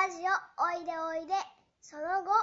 ラジオおいでおいでその後。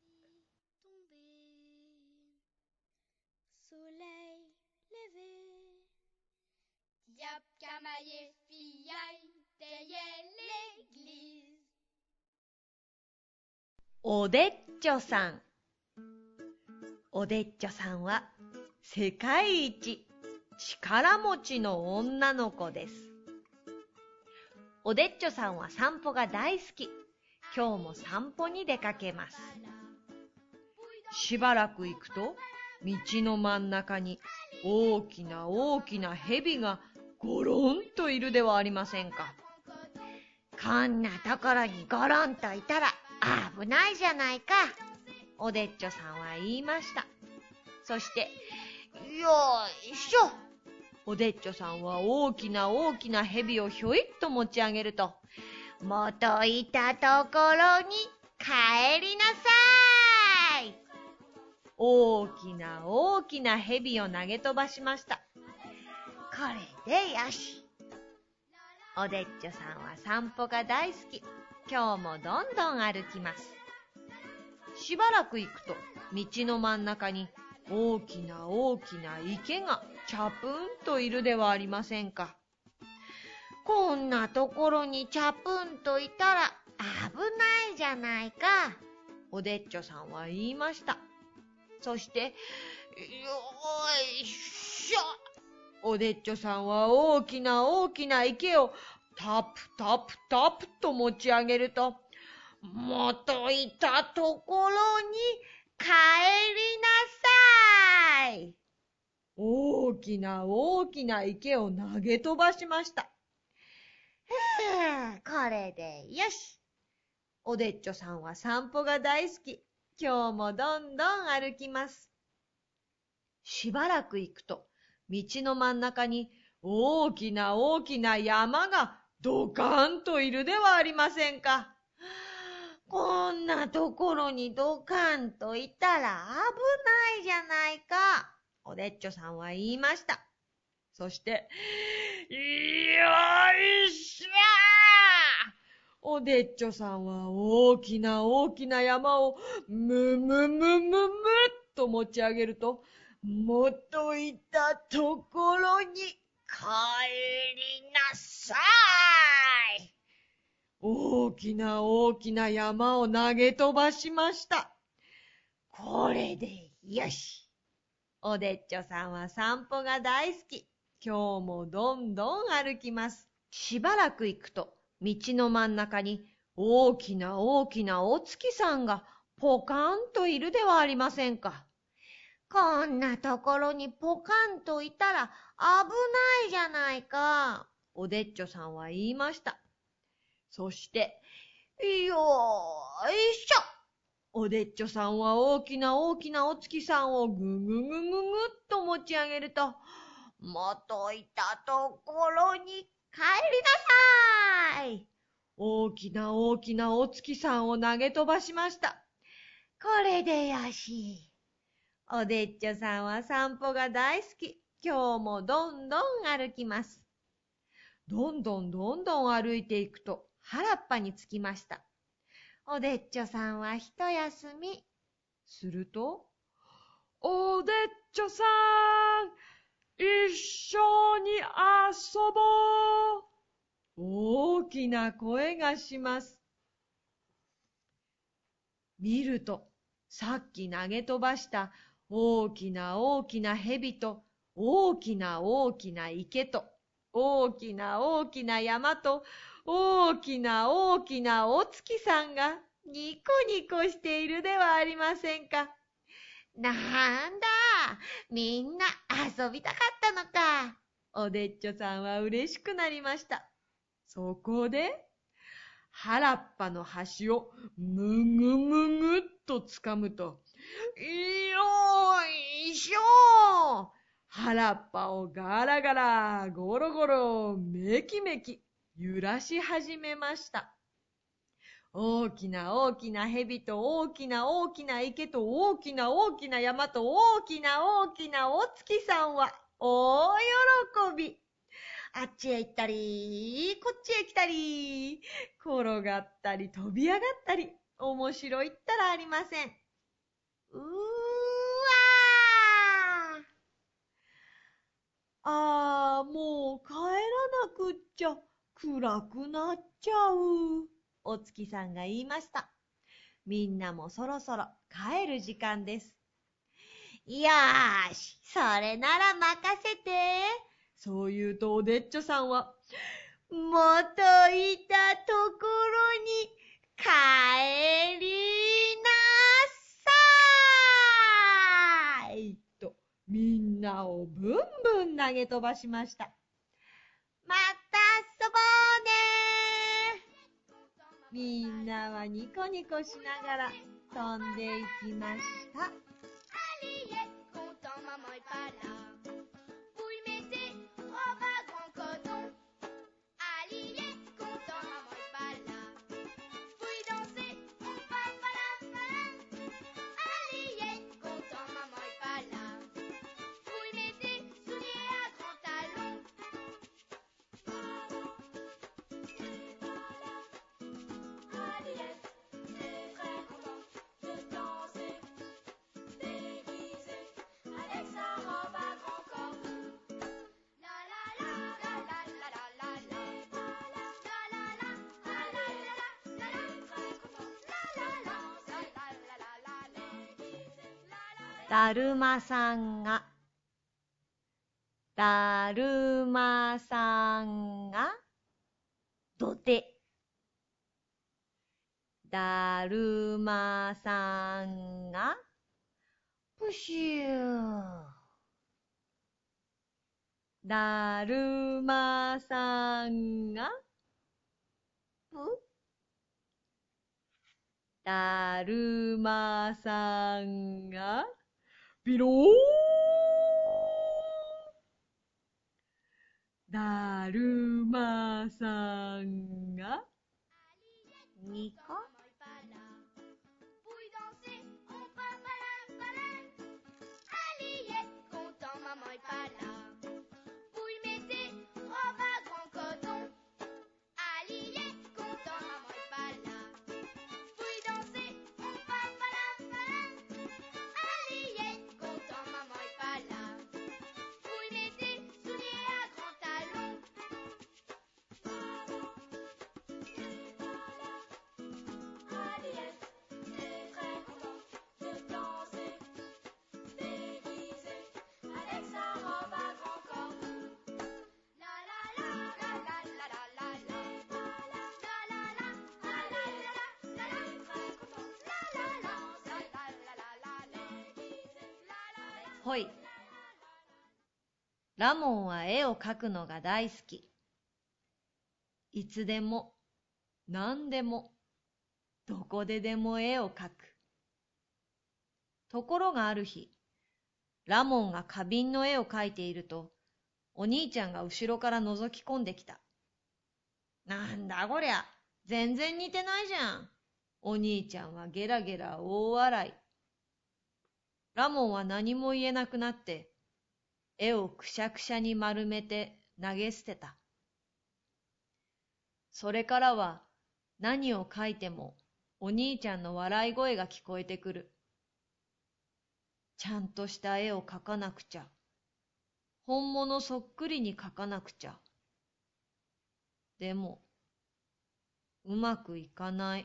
おでっちょさん。おでっちょさんは世界一力持ちの女の子です。おでっちょさんは散歩が大好き。今日も散歩に出かけます。しばらく行くと、道の真ん中に大きな大きな蛇がゴロンといるではありませんか。 こんなところにゴロンといたら危ないじゃないか。 おでっちょさんは言いました。そして、 よいしょ。 おでっちょさんは大きな大きな蛇をひょいっと持ち上げると、 元いたところに帰りなさい。 大きな大きな蛇を投げ飛ばしました。 これでよし。 おでっちょさんは散歩が大好き。今日もどんどん歩きます。しばらく行くと、道の真ん中に大きな大きな池がチャプンといるではありませんか。 こんなところにチャプンといたら危ないじゃないか。 おでっちょさんは言いました。そして、よいしょ。おでっちょさんは大きな大きな池をタプタプタプと持ち上げると、 元いたところに帰りなさい。 大きな大きな池を投げ飛ばしました。 これでよし。 おでっちょさんは散歩が大好き。今日もどんどん歩きます。しばらく行くと、道の真ん中に大きな大きな山がドカンといるではありませんか。 こんなところにドカンといたら危ないじゃないか。 おでっちょさんは言いました。そして、よいしょ。おでっちょさんは大きな大きな山をむむむむむっと持ち上げると、元いたところに帰りなさい。大きな大きな山を投げ飛ばしました。 これでよし。 おでっちょさんは散歩が大好き。今日もどんどん歩きます。しばらく行くと、道の真ん中に大きな大きなお月さんがポカンといるではありませんか。 こんなところにポカンといたら危ないじゃないか。 おでっちょさんは言いました。そして、 よいしょ。 おでっちょさんは大きな大きなお月さんをぐぐぐぐぐっと持ち上げると、 元いたところに帰りなさい。 大きな大きなお月さんを投げ飛ばしました。 これでよし。 おでっちょさんは散歩が大好き。今日もどんどん歩きます。どんどんどんどん歩いていくと原っぱに着きました。 おでっちょさんは一休み。 すると、おでっちょさん、一緒に遊ぼう。大きな声がします。見ると、さっき投げ飛ばした大きな大きな蛇と大きな大きな池と大きな大きな山と大きな大きなお月さんがニコニコしているではありませんか。 なんだ、みんな遊びたかったのか。 おでっちょさんは嬉しくなりました。そこで、原っぱの端をむぐむぐっとつかむと、よいしょ。原っぱをガラガラ、ゴロゴロ、めきめき揺らし始めました。大きな大きな蛇と大きな大きな池と大きな大きな山と大きな大きなお月さんは大喜び。 あっちへ行ったり、こっちへ来たり、転がったり飛び上がったり、面白いったらありません。 うーわもう帰らなくっちゃ、暗くなっちゃう。お月さんが言いました。みんなもそろそろ帰る時間です。 ー。よーし、それなら任せて。 そう言うとおでっちょさんは、 元いたところに帰りなさーい。 とみんなをブンブン投げ飛ばしました。 また遊ぼうねー。 みんなはニコニコしながら飛んでいきました。 Aliette, content, maman est pas là. Vous y mettez robe à grand coton. Aliette, content, maman est pas là. Vous y dansez, on va pas. Aliette, content, maman est pas là. Vous y mettez souliers à grands talons. Aliette, c'est très content de danser. Déguisée avec sa robe à grand corps. La la la la la la la la la la la la la la la la la très content. La la la la la la la la déguisée. La la だるまさんが、だるまさんが、 土手。 だるまさんが、 プシュー。 だるまさんが、 ぷだるまさんが、ビローン。だるまさんが、 にこ。 maman est pas là. Vous y dansez, on va pas. Aliette, content, maman est pas là. Vous y mettez robe à grand coton. Aliette, content, maman est pas là. Vous y dansez, on va pas. Aliette, content, maman est pas là. Vous y mettez souliers à grands talons. Aliette, c'est très content de danser. Déguisée avec sa robe à grand corps. La la la la la la la la la la la la la la la la très content. La la la la la la la déguisée. La la ほい。ラモンは絵を描くのが大好き。いつでも、何でも、どこででも絵を描く。ところがある日、ラモンが花瓶の絵を描いていると、お兄ちゃんが後ろから覗き込んできた。なんだこりゃ、全然似てないじゃん。お兄ちゃんはゲラゲラ大笑い。ラモンは何も言えなくなって、絵をくしゃくしゃに丸めて投げ捨てた。それからは何を描いてもお兄ちゃんの笑い声が聞こえてくる。ちゃんとした絵を描かなくちゃ。本物そっくりに描かなくちゃ。でも、うまくいかない。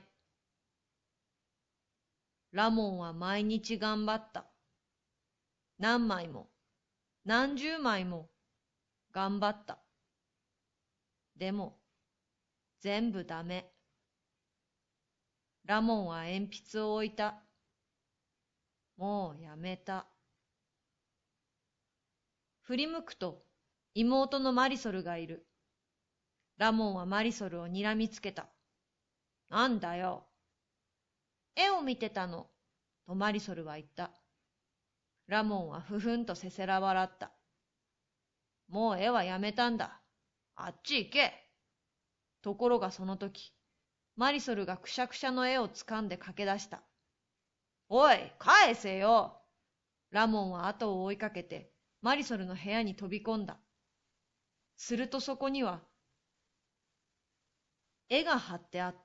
ラモンは毎日頑張った。何枚も、何十枚も頑張った。でも、全部ダメ。ラモンは鉛筆を置いた。もうやめた。振り向くと妹のマリソルがいる。ラモンはマリソルをにらみつけた。なんだよ。絵を見てたの、とマリソルは言った。ラモンはふふんとせせら笑った。もう絵はやめたんだ。あっち行け。ところがその時、マリソルがくしゃくしゃの絵をつかんで駆け出した。おい、返せよ。ラモンは後を追いかけて、マリソルの部屋に飛び込んだ。 するとそこには、絵が貼ってあった。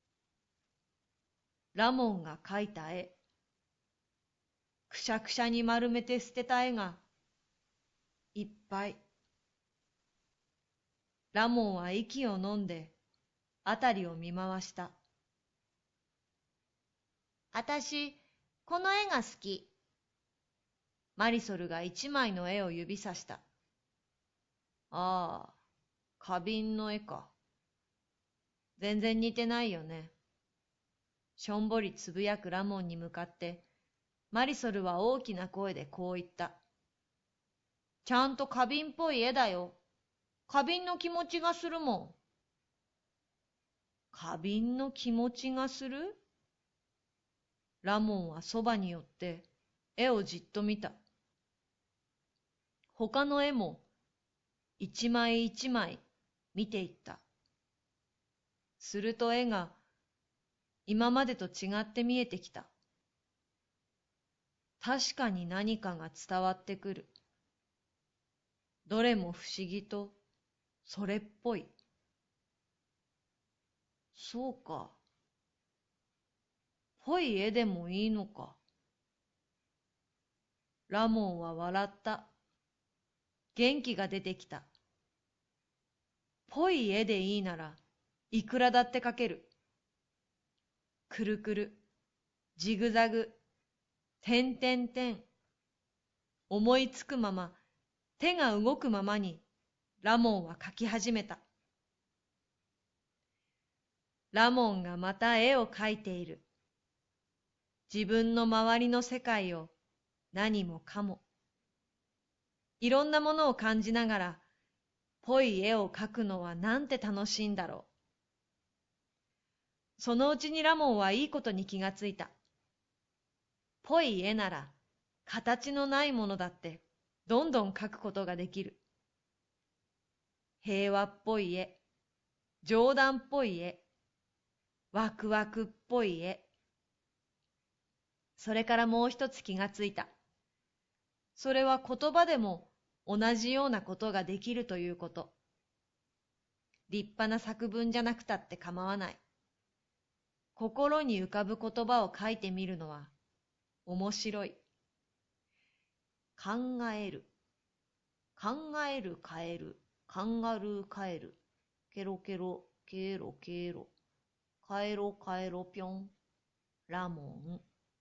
ラモンが描いた絵。くしゃくしゃに丸めて捨てた絵が、いっぱい。ラモンは息を飲んで、あたりを見回した。 あたし、この絵が好き。 マリソルが一枚の絵を指さした。ああ、花瓶の絵か。全然似てないよね。しょんぼりつぶやくラモンに向かって、マリソルは大きな声でこう言った。ちゃんと花瓶っぽい絵だよ。花瓶の気持ちがするもん。花瓶の気持ちがする？ラモンはそばに寄って絵をじっと見た。他の絵も一枚一枚見ていった。すると絵が今までと違って見えてきた。確かに何かが伝わってくる。どれも不思議とそれっぽい。そうか。ぽい絵でもいいのか。ラモンは笑った。元気が出てきた。ぽい絵でいいならいくらだって描ける。くるくる、ジグザグ、点点点。思いつくまま、手が動くままにラモンは描き始めた。ラモンがまた絵を描いている。自分の周りの世界を何もかも。いろんなものを感じながら、ぽい絵を描くのはなんて楽しいんだろう。そのうちにラモンはいいことに気がついた。ぽい絵なら、形のないものだって、どんどん描くことができる。平和っぽい絵、冗談っぽい絵、ワクワクっぽい絵。それからもう一つ気がついた。それは言葉でも同じようなことができるということ。立派な作文じゃなくたって構わない。心に浮かぶ言葉を書いてみるのは面白い。考える。考えるカエル。カンガルーカエル。ケロケロ、ケロケロ。カエロカエロぴょん。ラモン。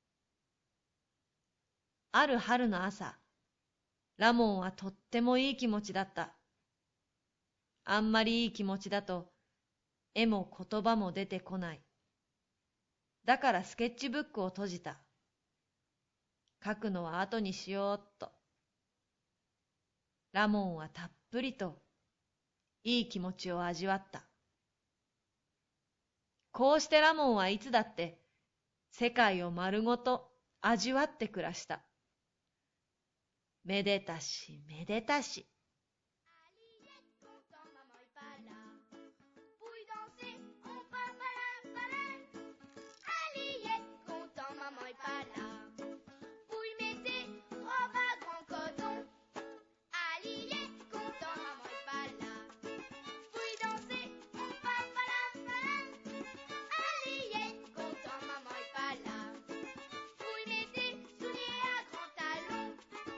ある春の朝、ラモンはとってもいい気持ちだった。あんまりいい気持ちだと、絵も言葉も出てこない。だからスケッチブックを閉じた。書くのは後にしようっと。ラモンはたっぷりといい気持ちを味わった。こうしてラモンはいつだって世界を丸ごと味わって暮らした。めでたしめでたし。 Content, maman est pas là. Pour y danser, on part balin, balin. Aliette, content, maman est pas là. Pour y mettre robe à grand coton. Aliette, content, maman est pas là. Pour y danser, on part balin, balin. Aliette, content, maman est pas là. Pour y mettre souliers à grands talons.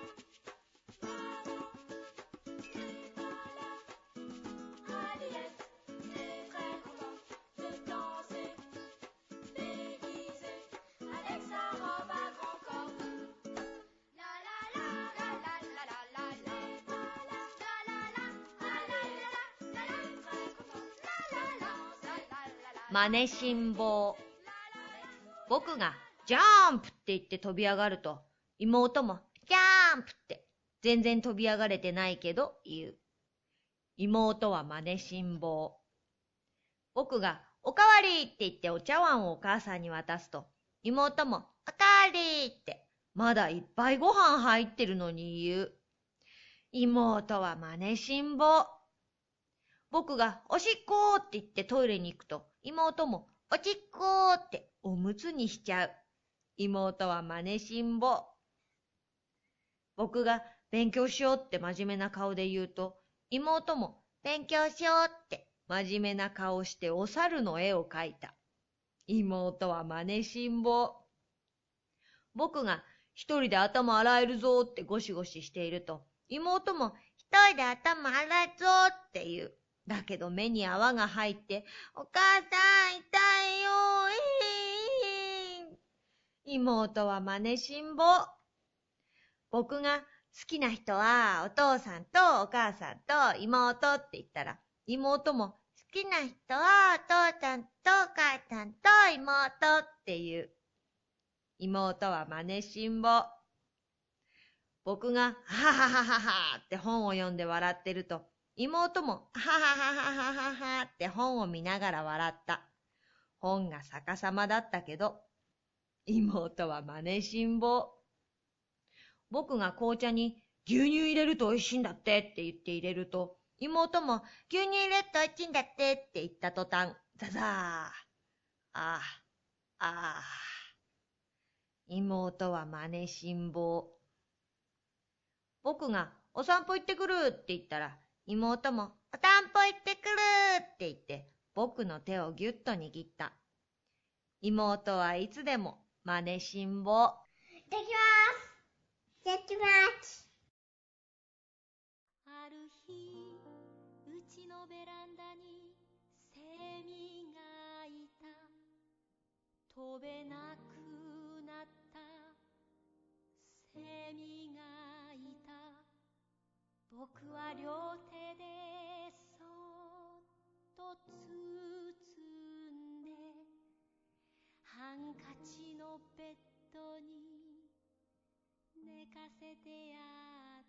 Aliette est très contente de danser, déguisée avec sa robe à grand cordon. La la la la la la la la la la la la la la la très contente. La la la la la la. マネしんぼう。僕がジャンプって言って飛び上がると、妹もジャンプって全然飛び上がれてないけど言う。妹はマネしんぼう。僕がおかわりって言ってお茶碗をお母さんに渡すと、妹もおかわりってまだいっぱいご飯入ってるのに言う。妹はマネしんぼう。僕がおしっこって言ってトイレに行くと、妹もおしっこっておむつにしちゃう。妹はマネしんぼう。僕が勉強しようって真面目な顔で言うと、 妹も勉強しようって真面目な顔してお猿の絵を描いた。妹は真似しん坊。僕が一人で頭洗えるぞってゴシゴシしていると、妹も一人で頭洗えぞって言う。だけど目に泡が入って、お母さん痛いよ妹は真似しん坊。僕が好きな人はお父さんとお母さんと妹って言ったら、妹も好きな人はお父さんとお母さんと妹って言う。妹は真似しん坊。僕がはははははって本を読んで笑ってると、妹もはははははははって本を見ながら笑った。本が逆さまだったけど、妹は真似しん坊。僕が紅茶に牛乳入れると美味しいんだってって言って入れると、妹も牛乳入れると美味しいんだってって言った途端、ザザー。ああ、ああ。妹は真似しん坊。僕がお散歩行ってくるって言ったら、妹もお散歩行ってくるって言って、僕の手をぎゅっと握った。妹はいつでも真似しん坊。 いただきます。いただきます。 ある日、うちのベランダにセミがいた。飛べなくなったセミがいた。僕は両手でそっと包んで、ハンカチのベッドに寝かせてやった。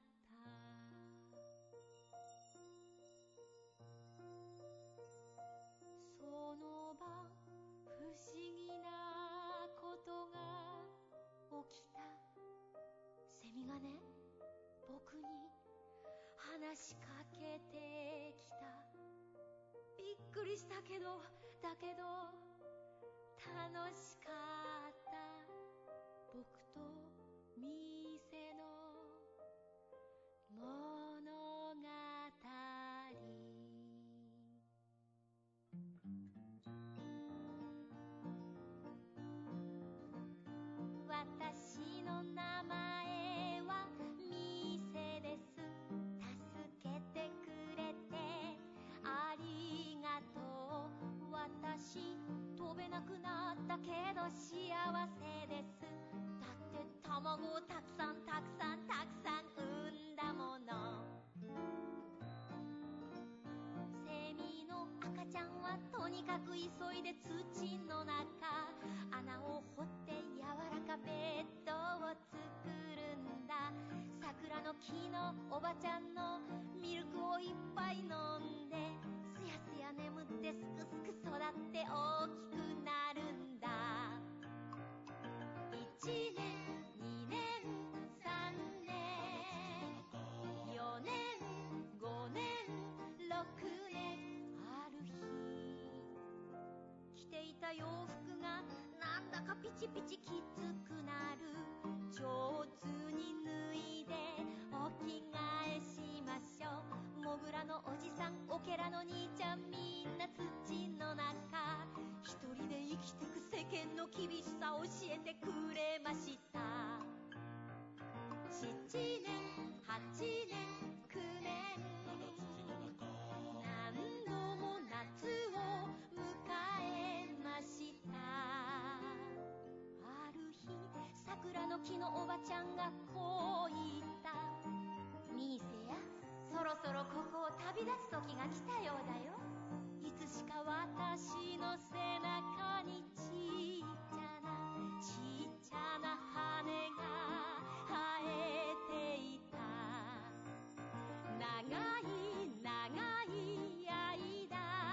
その晩、不思議なことが起きた。セミがね、僕に話しかけてきた。びっくりしたけど、だけど楽しかった。僕と店の物語。私の名前は店です。助けてくれてありがとう。私飛べなくなったけど幸せです。だって卵をたくさんたくさんたくさん産んだもの。セミの赤ちゃんはとにかく急いで土の中穴を掘って柔らかベッドを作るんだ。桜の木のおばちゃんのミルクをいっぱい飲んで、すやすや眠ってすくすく育って大きくなるんだ。1年2年3年4年5年6年、ある日着ていた洋服がなんだかピチピチきつくなる。上手に脱いでお着替えしましょう。モグラのおじさん、オケラの兄ちゃん、みんな土の中。一人で生きてく世間の厳しさ教えてくれました。7年8年9年、何度も夏を迎えました。ある日、桜の木のおばちゃんがこう言った。ミーセや、そろそろここを旅立つ時が来たようだよ。いつしか私の背中にちっちゃな羽が生えていた。長い長い間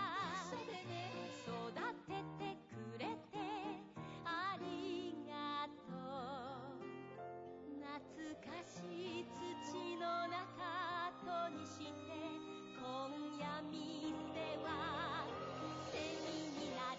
育ててくれてありがとう。懐かしい土の中とにして、今夜店はセミになる。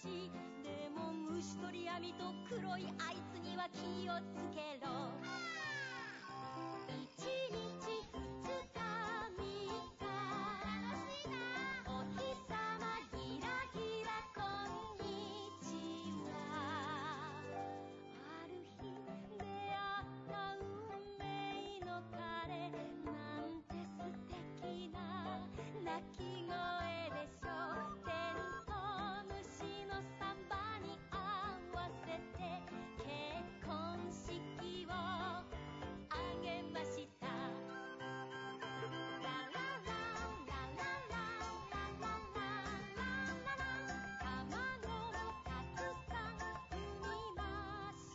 し、でも虫取り網と黒いあいつには気をつけろ。1日2日3日、お日様ギラギラこんにちは。ある日出会った運命の彼、なんて素敵な鳴き声でしょう。テントウムシのサンバに合わせて結婚式を挙げました。ラララララララララララ、卵をたくさん産みました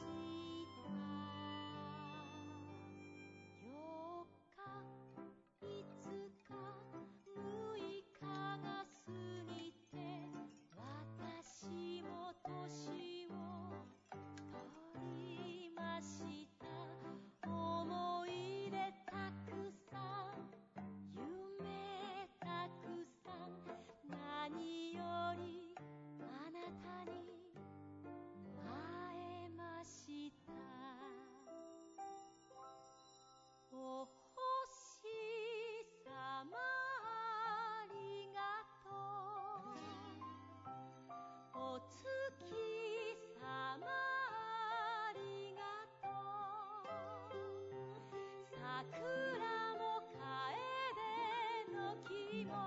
。4日5日6日が過ぎて、私も年を取りました。思い出たくさん、夢たくさん、何よりあなたに会えました。お星様ありがとう、お月様ありがとう、桜も楓の木も、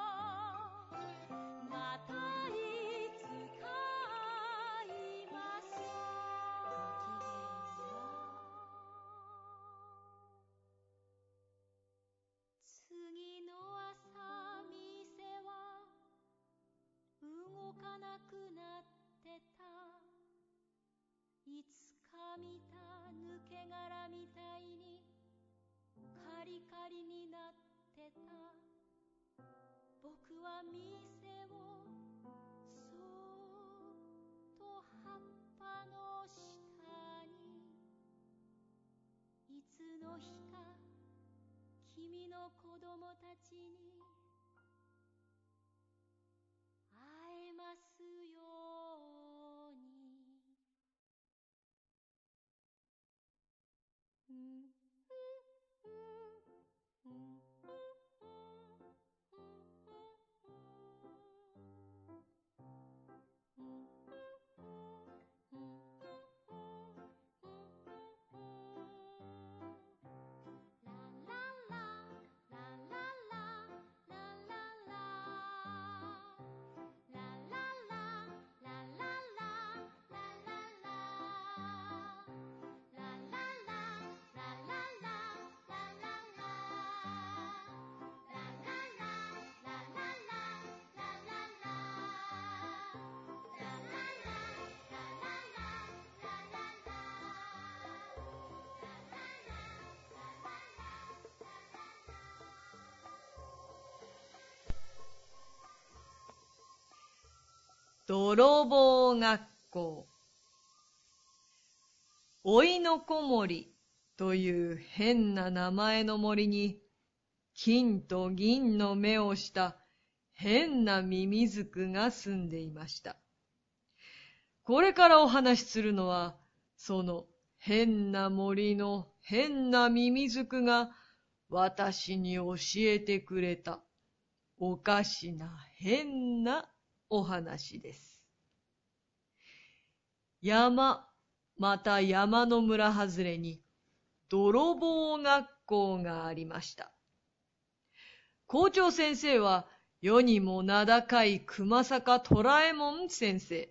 またいつか会いましょう。ごきげんよう。次の朝店は動かなくなってた。いつか見た抜け殻みたいにカリカリになってた。僕は店をそーっと葉っぱの下に、いつの日か君の子供たちに会えますように。 泥棒学校。おいのこ森という変な名前の森に、金と銀の目をした変なミミズクが住んでいました。これからお話しするのは、その変な森の変なミミズクが私に教えてくれたおかしな変なお話です。山、また山の村外れに泥棒学校がありました。校長先生は世にも名高い熊坂虎右衛門先生。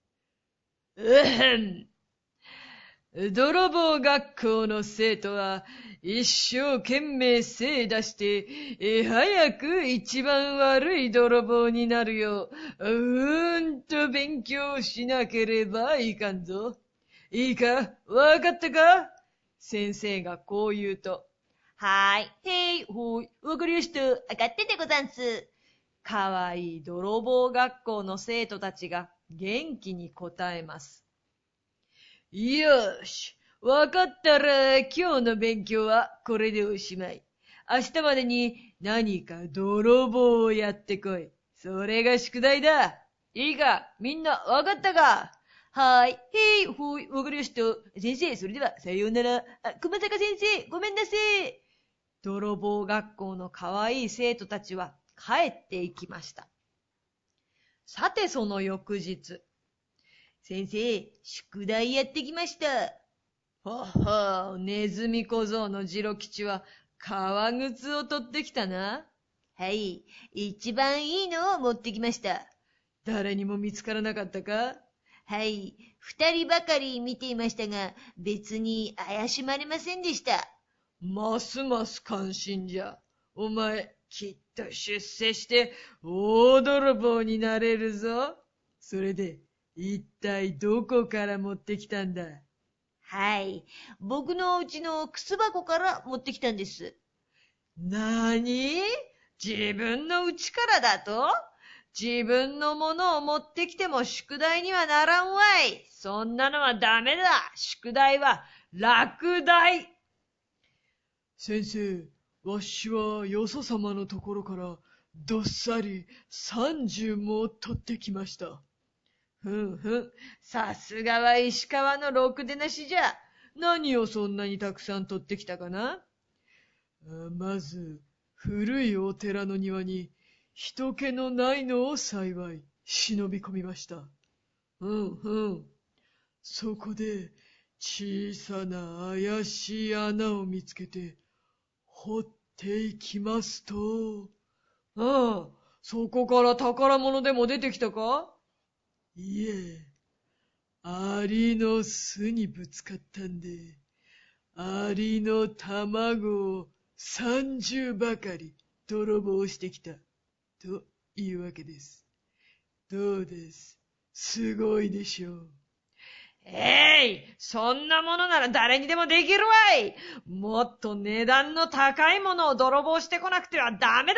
泥棒学校の生徒は一生懸命精出して早く一番悪い泥棒になるよう勉強しなければいかんぞ。いいか、わかったか？先生がこう言うと、 はーい。 ほい、わかりました。 わかってでござんす。 かわいい泥棒学校の生徒たちが元気に答えます。よーし、わかったら今日の勉強はこれでおしまい。明日までに何か泥棒をやってこい。それが宿題だ。 いいか、みんなわかったか？はーい。へい、ほい、わかりました。先生、それでは、さようなら。熊坂先生、ごめんなさい。泥棒学校のかわいい生徒たちは帰っていきました。さて、その翌日。先生、宿題やってきました。はは、ネズミ小僧の次郎吉は革靴を取ってきたな。はい、一番いいのを持ってきました。誰にも見つからなかったか？はい、2人ばかり見ていましたが、別に怪しまれませんでした。ますます感心じゃ。お前、きっと出世して大泥棒になれるぞ。それで、一体どこから持ってきたんだ？はい、僕のうちの靴箱から持ってきたんです。なに？自分のうちからだと？自分のものを持ってきても宿題にはならんわい。そんなのはダメだ。宿題は落第。先生、わしはよそ様のところからどっさり30も取ってきました。ふんふん、さすがは石川のろくでなしじゃ。何をそんなにたくさん取ってきたかな？まず、古いお寺の庭に人気のないのを幸い忍び込みました。そこで小さな怪しい穴を見つけて掘っていきますと、そこから宝物でも出てきたか？いえ、アリの巣にぶつかったんで、アリの卵を30ばかり泥棒してきた、というわけです。どうです？すごいでしょう。そんなものなら誰にでもできるわい。もっと値段の高いものを泥棒してこなくてはダメだ。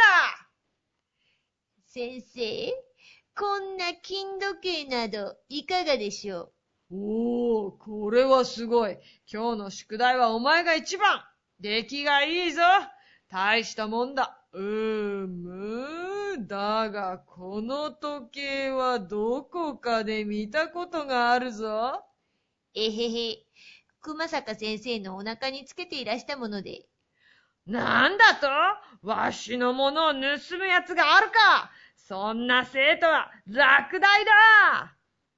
先生、こんな金時計などいかがでしょう？おー、これはすごい。今日の宿題はお前が一番。出来がいいぞ。大したもんだ。だが、この時計はどこかで見たことがあるぞ。えへへ、熊坂先生のお腹につけていらしたもので。なんだと？わしのものを盗むやつがあるか？そんな生徒は落第だ！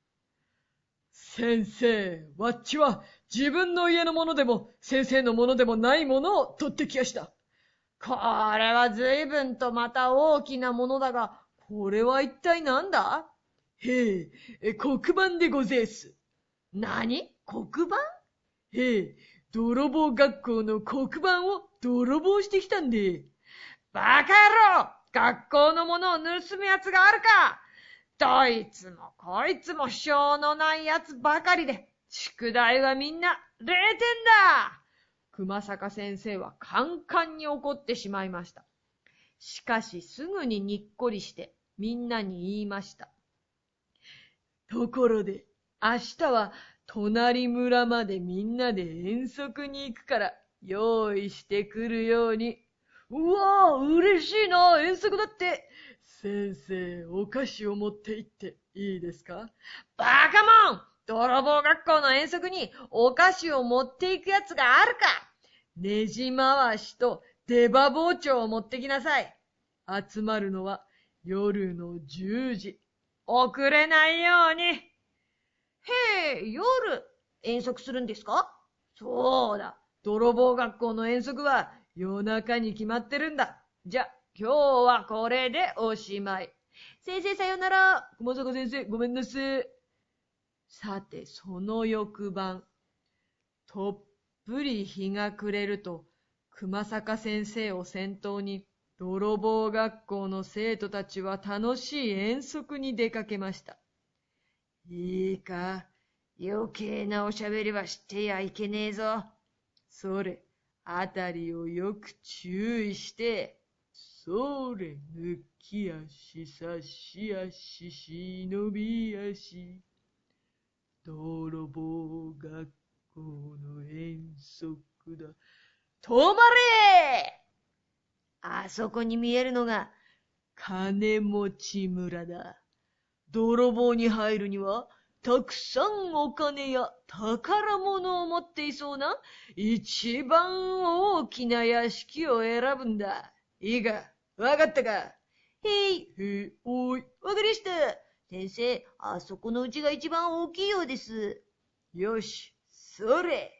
先生、わっちは自分の家のものでも先生のものでもないものを取ってきやした。これは随分とまた大きなものだが、これは一体何だ？へえ、黒板でごぜえす。何？黒板？へえ、泥棒学校の黒板を泥棒してきたんで。バカ野郎！学校のものを盗むやつがあるか？どいつもこいつもしょうのないやつばかりで、宿題はみんな0点だ！熊坂先生はカンカンに怒ってしまいました。しかしすぐににっこりしてみんなに言いました。ところで、明日は隣村までみんなで遠足に行くから用意してくるように。うわぁ、嬉しいな、遠足だって。先生、お菓子を持って行っていいですか？バカモン！泥棒学校の遠足にお菓子を持っていくやつがあるか？ねじ回しと出刃包丁を持ってきなさい。集まるのは夜の10時。遅れないように。へえ、夜遠足するんですか？そうだ。泥棒学校の遠足は夜中に決まってるんだ。じゃ、今日はこれでおしまい。先生さよなら。熊坂先生、ごめんなさい。さて、その翌晩、とっぷり日が暮れると、熊坂先生を先頭に、泥棒学校の生徒たちは楽しい遠足に出かけました。いいか、余計なおしゃべりはしてやいけねえぞ。それ、あたりをよく注意して、それ、抜き足、差し足、忍び足。泥棒学校の遠足だ。止まれ！あそこに見えるのが金持ち村だ。 泥棒に入るには、たくさんお金や宝物を持っていそうな一番大きな屋敷を選ぶんだ。いいか、わかったか？ へい。 おい、 わかりました。先生、あそこのうちが一番大きいようです。 よし、それ。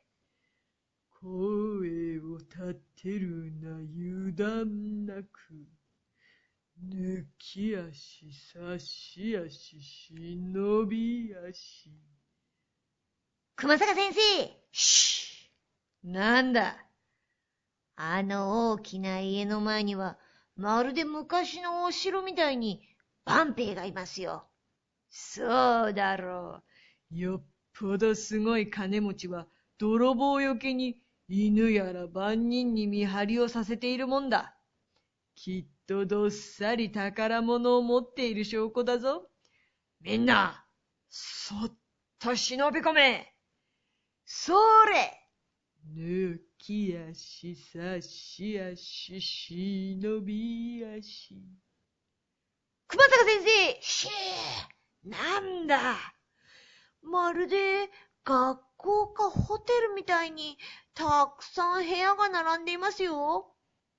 声を立てるな、油断なく。抜き足、差し足、忍び足。 熊坂先生。 しー。なんだ。 あの大きな家の前には、まるで昔のお城みたいに、万兵衛がいますよ。 そうだろう。よっぽどすごい金持ちは、泥棒よけに犬やら万人に見張りをさせているもんだ。きっとどっさり宝物を持っている証拠だぞ。みんな、そっと忍び込め。それ。抜き足、差し足、忍び足。 熊坂先生。 しー。なんだ。 まるで学校かホテルみたいにたくさん部屋が並んでいますよ。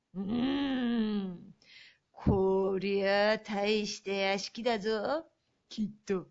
こりゃ大した屋敷だぞ。きっと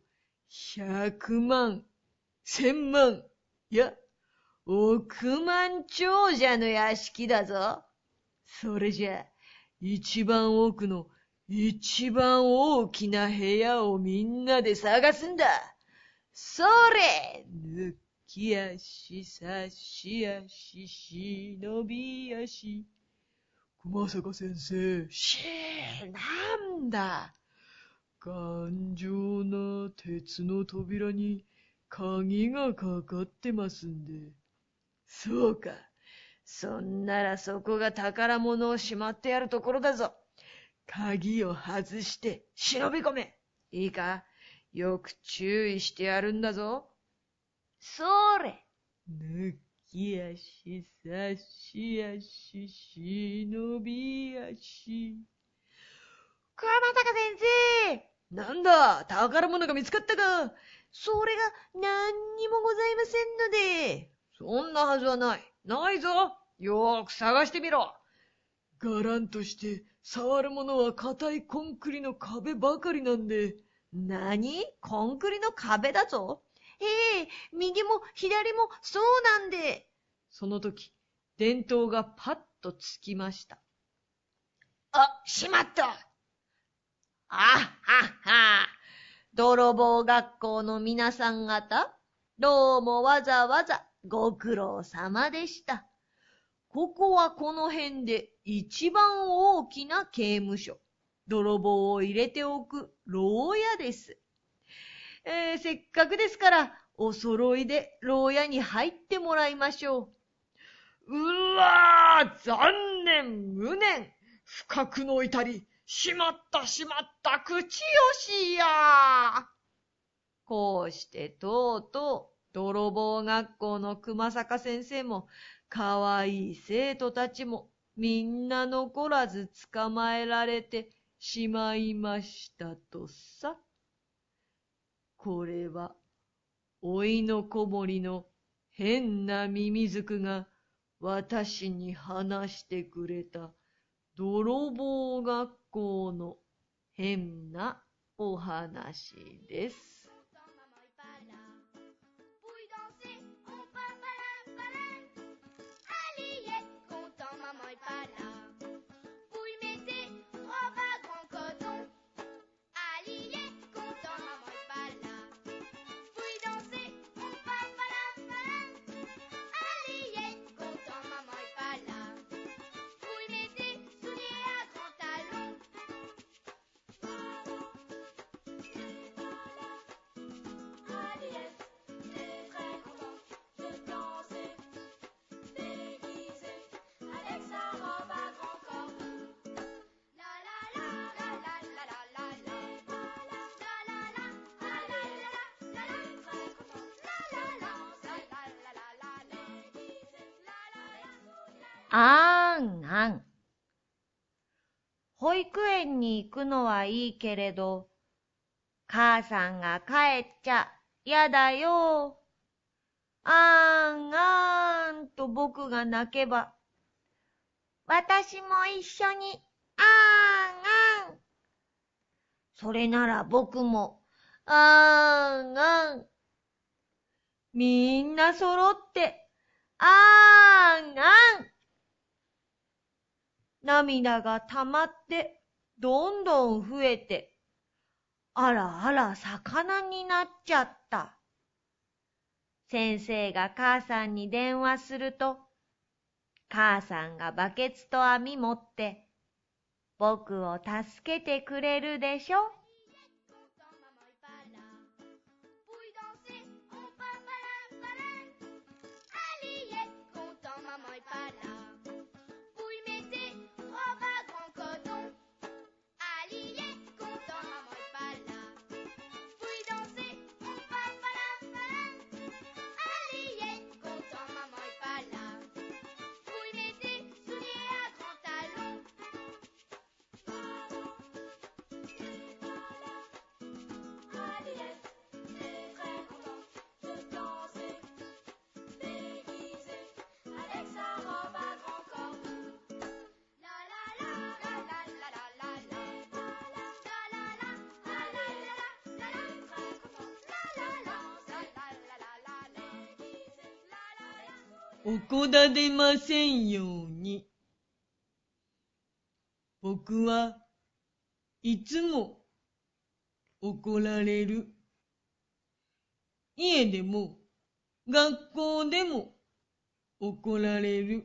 100万、1000万、いや、億万長者の屋敷だぞ。それじゃ、一番奥の一番大きな部屋をみんなで探すんだ。それ！抜き足、差し足、忍び足。熊坂先生。なんだ。頑丈な鉄の扉に鍵がかかってますんで。そうか。そんならそこが宝物をしまってやるところだぞ。鍵を外して忍び込め。いいか？よく注意してやるんだぞ。 それ。 抜き足、差し足、忍び足。 熊坂先生。 なんだ、宝物が見つかったか？ それが何にもございませんので。 そんなはずはない。ないぞ。よーく探してみろ。がらんとして触るものは硬いコンクリの壁ばかりなんで。 何？コンクリの壁だぞ。右も左もそうなんで。 その時、電灯がパッとつきました。 あ、しまった。あっはっは。泥棒学校の皆さん方、どうもわざわざご苦労様でした。ここはこの辺で一番大きな刑務所。泥棒を入れておく牢屋です。せっかくですから、お揃いで牢屋に入ってもらいましょう。うわー、残念、無念、不覚の至り、しまった、口よしや。 こうしてとうとう、泥棒学校の熊坂先生も、かわいい生徒たちも、みんな残らず捕まえられてしまいましたとさ。これは、おいのこもりの変なミミズクが私に話してくれた泥棒学校の変なお話です。あーんあん。保育園に行くのはいいけれど、 母さんが帰っちゃやだよ。あーんあーんと僕が泣けば、私も一緒にあーんあん。それなら僕もあーんあん。みんな揃ってあーんあん。涙が溜まってどんどん増えて、あらあら魚になっちゃった。先生が母さんに電話すると、母さんがバケツと網持って僕を助けてくれるでしょ。 怒られませんように。僕はいつも怒られる。家でも学校でも怒られる。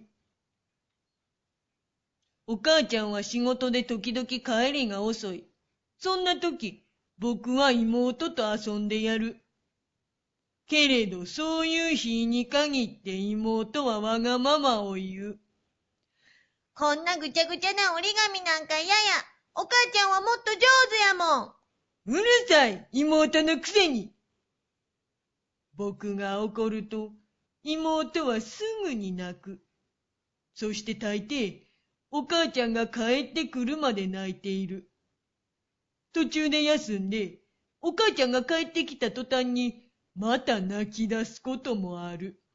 お母ちゃんは仕事で時々帰りが遅い。そんな時、僕は妹と遊んでやる。けれどそういう日に限って妹はわがままを言う。 こんなぐちゃぐちゃな折り紙なんか嫌や。お母ちゃんはもっと上手やもん。 うるさい、妹のくせに。僕が怒ると妹はすぐに泣く。そして大抵お母ちゃんが帰ってくるまで泣いている。途中で休んでお母ちゃんが帰ってきた途端にまた泣き出すこともある。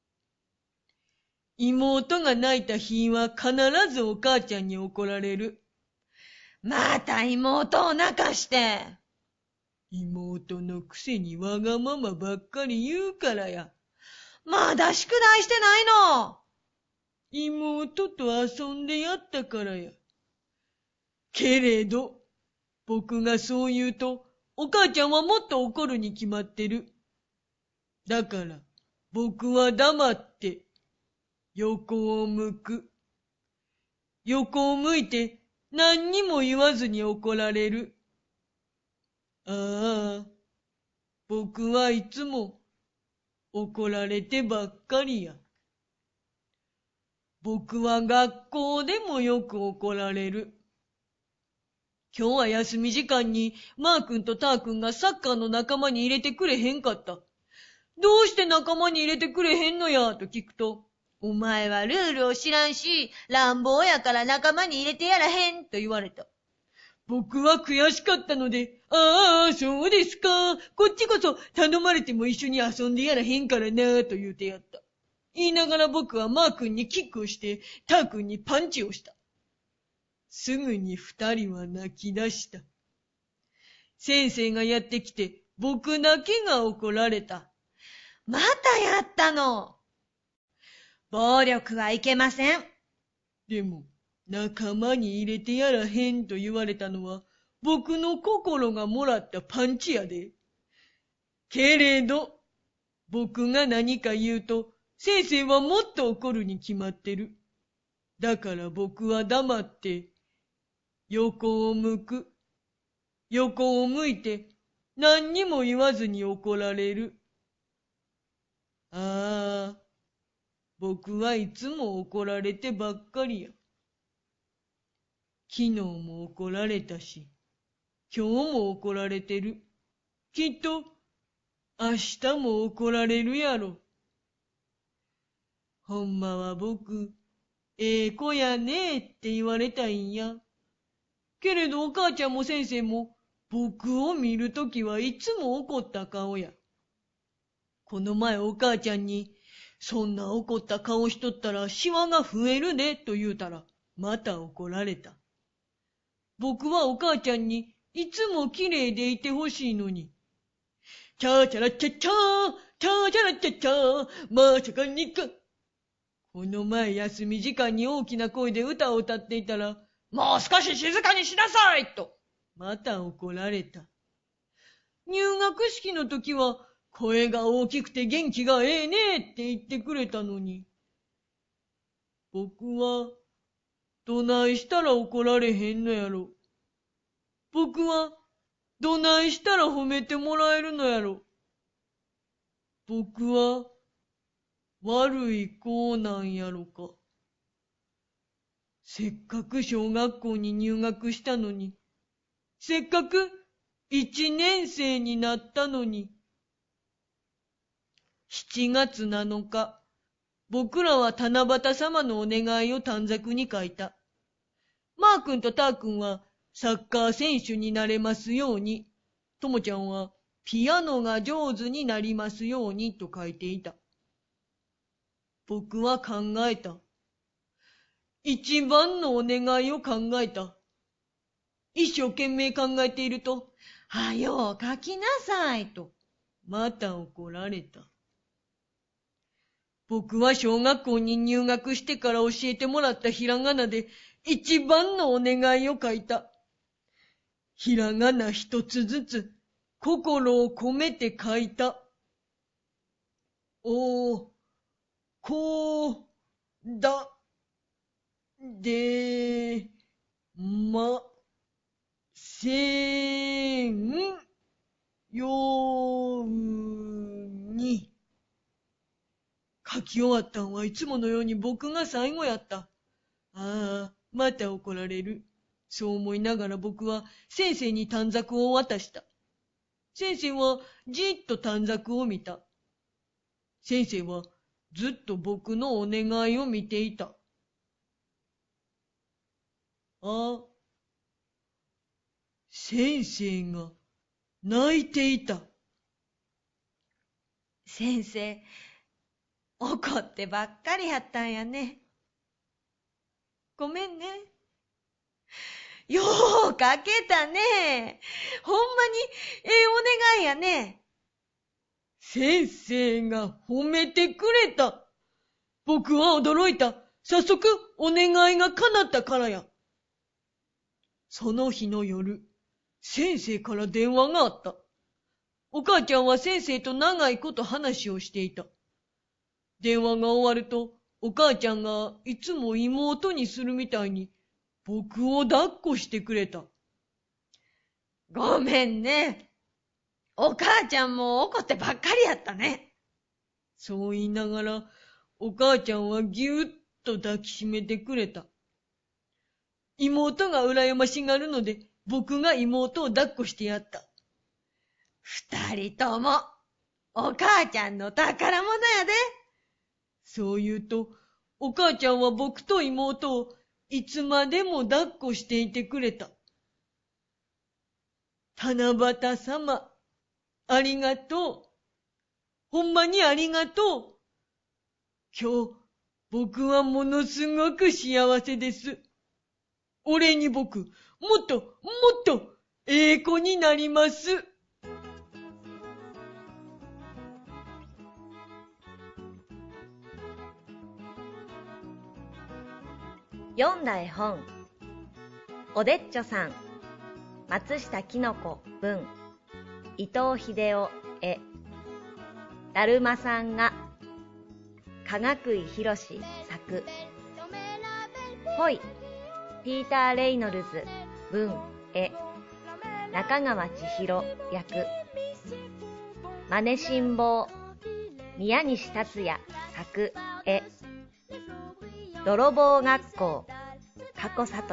妹が泣いた日は必ずお母ちゃんに怒られる。 また妹を泣かして。 妹のくせにわがままばっかり言うからや。 まだ宿題してないの。 妹と遊んでやったからや。けれど、僕がそう言うと、お母ちゃんはもっと怒るに決まってる。だから、僕は黙って、横を向く。横を向いて、何にも言わずに怒られる。ああ、僕はいつも怒られてばっかりや。僕は学校でもよく怒られる。今日は休み時間にマー君とター君がサッカーの仲間に入れてくれへんかった。どうして仲間に入れてくれへんのやと聞くと、 お前はルールを知らんし、乱暴やから仲間に入れてやらへんと言われた。 僕は悔しかったので、ああ、そうですか。こっちこそ頼まれても一緒に遊んでやらへんからなと言うてやった。言いながら僕はマー君にキックをして、ター君にパンチをした。すぐに二人は泣き出した。先生がやってきて、僕だけが怒られた。 またやったの。暴力はいけません。 でも、仲間に入れてやらへんと言われたのは、僕の心がもらったパンチやで。けれど、僕が何か言うと、先生はもっと怒るに決まってる。だから僕は黙って、横を向く。横を向いて、何にも言わずに怒られる。ああ、僕はいつも怒られてばっかりや。昨日も怒られたし、今日も怒られてる。きっと、明日も怒られるやろ。ほんまは僕、ええ子やねえって言われたいんや。けれどお母ちゃんも先生も、 僕を見るときはいつも怒った顔や。この前お母ちゃんに、そんな怒った顔しとったらシワが増えるねと言うたら、また怒られた。僕はお母ちゃんにいつも綺麗でいてほしいのに。チャーチャラチャチャー、チャーチャラチャチャー、まさかにか。この前休み時間に大きな声で歌を歌っていたら、もう少し静かにしなさいと、また怒られた。入学式の時は、声が大きくて元気がええねって言ってくれたのに。僕は、どないしたら怒られへんのやろ。僕は、どないしたら褒めてもらえるのやろ。僕は、悪い子なんやろか。せっかく小学校に入学したのに、せっかく1年生になったのに。7月7日、僕らは七夕様のお願いを短冊に書いた。マー君とター君はサッカー選手になれますように、ともちゃんはピアノが上手になりますようにと書いていた。僕は考えた。一番のお願いを考えた。一生懸命考えていると、はよ書きなさいと、また怒られた。僕は小学校に入学してから教えてもらったひらがなで一番のお願いを書いた。ひらがな一つずつ心を込めて書いた。お、こ、だ、で、ま、せん、ように。書き終わったんはいつものように僕が最後やった。ああ、また怒られる。そう思いながら僕は先生に短冊を渡した。先生はじっと短冊を見た。先生はずっと僕のお願いを見ていた。あ、先生が泣いていた。 先生、怒ってばっかりやったんやね。ごめんね。ようかけたね。ほんまにお願いやね。 先生が褒めてくれた。僕は驚いた。早速お願いが叶ったからや。その日の夜、先生から電話があった。お母ちゃんは先生と長いこと話をしていた。電話が終わると、お母ちゃんがいつも妹にするみたいに僕を抱っこしてくれた。 ごめんね。お母ちゃんも怒ってばっかりやったね。 そう言いながら、お母ちゃんはぎゅっと抱きしめてくれた。妹が羨ましがるので、僕が妹を抱っこしてやった。 二人とも、お母ちゃんの宝物やで。 そう言うと、お母ちゃんは僕と妹をいつまでも抱っこしていてくれた。七夕様、ありがとう。ほんまにありがとう。今日、僕はものすごく幸せです。お礼に僕、もっと、もっと、ええ子になります。 読んだ絵本、おでっちょさん、松下きの子文、伊藤秀夫絵、だるまさんが、かがくいひろし作、ほい、ピーター・レイノルズ文絵、中川千尋役、まねしんぼう、宮西達也作絵、泥棒学校、加古聡、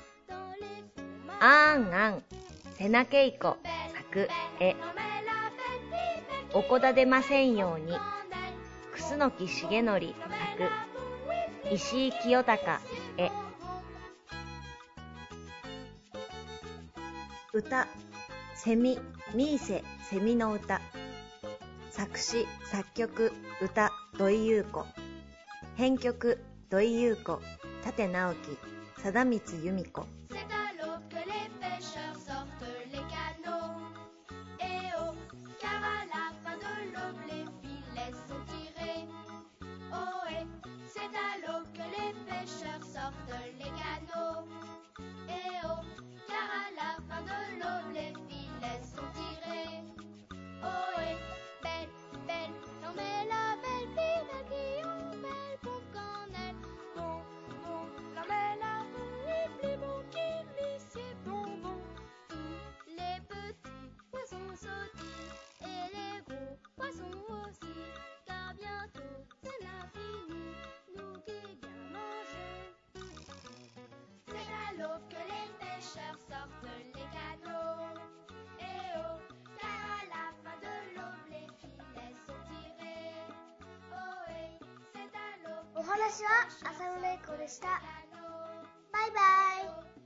あーんあん、瀬名恵子作絵、おこだでませんように、楠木重則作、石井清隆絵。歌、 セミ、ミーセ、セミの歌。作詞、作曲、歌、土井優子。編曲、土井優子、舘直樹、貞光由美子。 C'est à l'aube que les pêcheurs sortent les canots. Et oh, car à la fin de l'aube, les filets sont tirés. Oh, et c'est à l'aube que les pêcheurs sortent les canots. Et oh, car à la fin de l'aube, les filets sont tirés. Oh, et belle, belle, non mais la belle fille, oh, belle pour cannelle. Bon, bon, non mais la belle plus bon qu'il lycée bonbon. Tous les petits poissons sautillent et les gros poissons aussi. Car bientôt c'est l'infini, nous qui bien manger. C'est à l'aube que les pêcheurs sortent les canots. Et oh, car à la fin de l'aube, les filets sont tirés. Oh, et c'est à l'aube. お話は浅野玲子でした。 Canots. バイバイ。